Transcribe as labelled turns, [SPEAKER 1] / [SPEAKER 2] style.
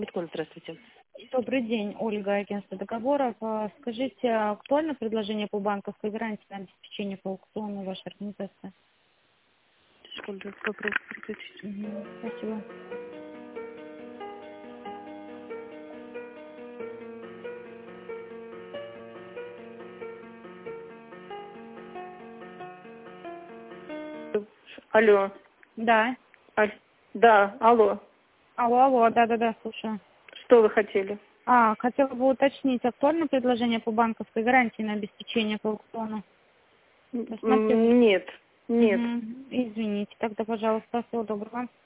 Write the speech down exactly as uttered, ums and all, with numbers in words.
[SPEAKER 1] Биткоин, здравствуйте.
[SPEAKER 2] Добрый день, Ольга, агентство договоров. А, Скажите, актуально предложение по банковской гарантии на обеспечение по аукциону вашей организации?
[SPEAKER 1] Секунду, вопрос переключить.
[SPEAKER 2] Мгм, спасибо.
[SPEAKER 3] Алло.
[SPEAKER 2] Да.
[SPEAKER 3] Аль- Да, алло.
[SPEAKER 2] Алло, алло, да-да-да, слушаю.
[SPEAKER 3] Что вы хотели?
[SPEAKER 2] А, хотела бы уточнить, актуально предложение по банковской гарантии на обеспечение по аукциону?
[SPEAKER 3] М,
[SPEAKER 2] Рассматриваете?
[SPEAKER 3] Нет, нет.
[SPEAKER 2] Мгм, извините, тогда, пожалуйста, всего доброго.